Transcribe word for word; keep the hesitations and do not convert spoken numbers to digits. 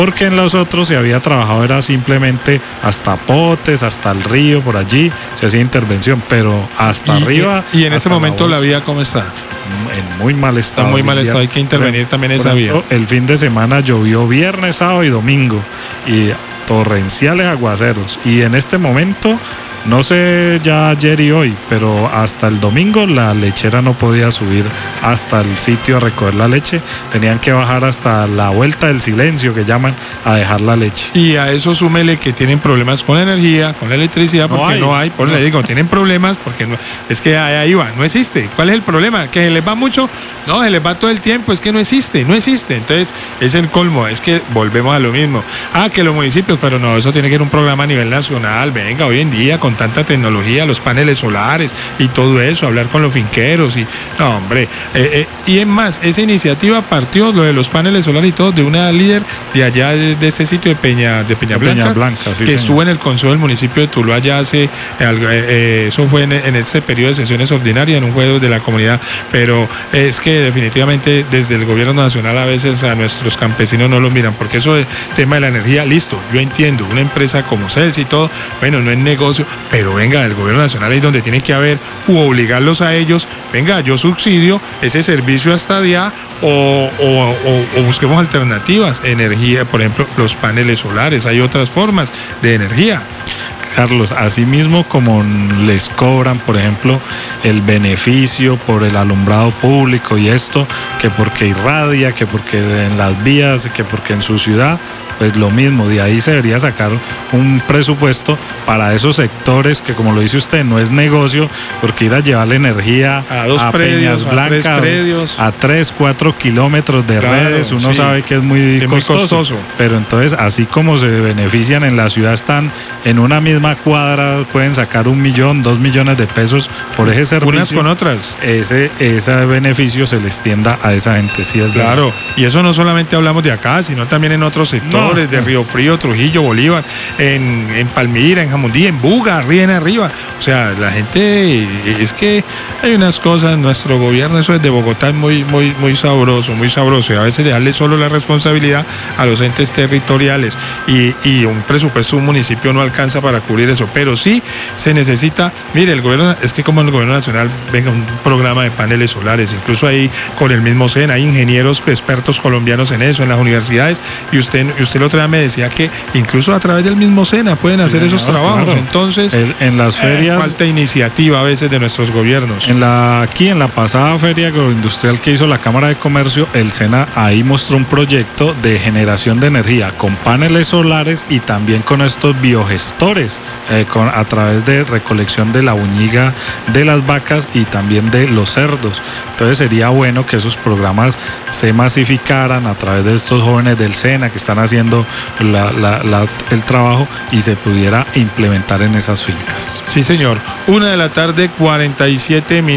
porque en los otros se había trabajado era simplemente hasta Potes, hasta el río, por allí se hacía intervención, pero hasta y, arriba. Y en este momento la, la vía, ¿cómo está? En muy mal estado. Está muy mal estado, hay que intervenir también esa vía. El fin de semana llovió viernes, sábado y domingo, y torrenciales aguaceros, y en este momento, no sé ya ayer y hoy, pero hasta el domingo la lechera no podía subir hasta el sitio a recoger la leche, tenían que bajar hasta la vuelta del silencio que llaman a dejar la leche. Y a eso súmele que tienen problemas con la energía, con la electricidad, porque no hay, no hay por no. Le digo, tienen problemas porque no, es que ahí va, no existe. ¿Cuál es el problema? ¿Que se les va mucho? No, se les va todo el tiempo, es que no existe, no existe. Entonces, es el colmo, es que volvemos a lo mismo. Ah, que los municipios, pero no, eso tiene que ir un programa a nivel nacional, venga, hoy en día con tanta tecnología, los paneles solares y todo eso, hablar con los finqueros y no hombre, eh, eh, y es más, esa iniciativa partió, lo de los paneles solares y todo, de una líder de allá de, de este sitio de Peña de Peña Blanca, Peña Blanca sí, que señor. Estuvo en el Consejo del Municipio de Tuluá ya hace, eh, eh, eso fue en, en este periodo de sesiones ordinarias, en un juego de la comunidad, pero es que definitivamente desde el gobierno nacional a veces a nuestros campesinos no los miran, porque eso del tema de la energía, listo, yo entiendo, una empresa como Celsi y todo, bueno, no es negocio, pero venga, el gobierno nacional es donde tiene que haber u obligarlos a ellos, venga, yo subsidio ese servicio hasta allá o, o, o, o busquemos alternativas, energía, por ejemplo, los paneles solares, hay otras formas de energía. Carlos, así mismo como les cobran, por ejemplo, el beneficio por el alumbrado público y esto, que porque irradia, que porque en las vías, que porque en su ciudad, pues lo mismo, de ahí se debería sacar un presupuesto para esos sectores que, como lo dice usted, no es negocio, porque ir a llevarle energía a, dos a predios, Peñas Blancas, a, tres predios. a tres, cuatro kilómetros de claro, redes, uno sí, sabe que es muy, es costoso, muy costoso, pero entonces así como se benefician en la ciudad, están en una misma cuadra, pueden sacar un millón, dos millones de pesos por ese servicio. Unas con otras. Ese, ese beneficio se les tienda a esa gente, sí es claro, verdad. Y eso no solamente hablamos de acá, sino también en otros sectores, no, de Río Frío, Trujillo, Bolívar, en, en Palmira, en Jamundí, en Buga, arriba, arriba. O sea, la gente, es que hay unas cosas, nuestro gobierno, eso es de Bogotá, es muy, muy, muy sabroso, muy sabroso, y a veces dejarle solo la responsabilidad a los entes territoriales, y, y un presupuesto de un municipio no alcanza para cubrir eso, pero sí se necesita, mire, el gobierno, es que como el gobierno nacional venga un programa de paneles solares, incluso ahí con el mismo SENA, hay ingenieros expertos colombianos en eso, en las universidades, y usted, y usted el otro día me decía que incluso a través del mismo SENA pueden hacer sí, esos no, trabajos, claro. Entonces el, en las ferias eh, falta iniciativa a veces de nuestros gobiernos. En la aquí en la pasada feria agroindustrial que hizo la Cámara de Comercio, el SENA ahí mostró un proyecto de generación de energía con paneles solares y también con estos biogestores, eh, con, a través de recolección de la uñiga de las vacas y también de los cerdos. Entonces sería bueno que esos programas se masificaran a través de estos jóvenes del SENA que están haciendo la, la, la, el trabajo y se pudiera implementar en esas fincas. Sí, señor. Una de la tarde, cuarenta y siete minutos.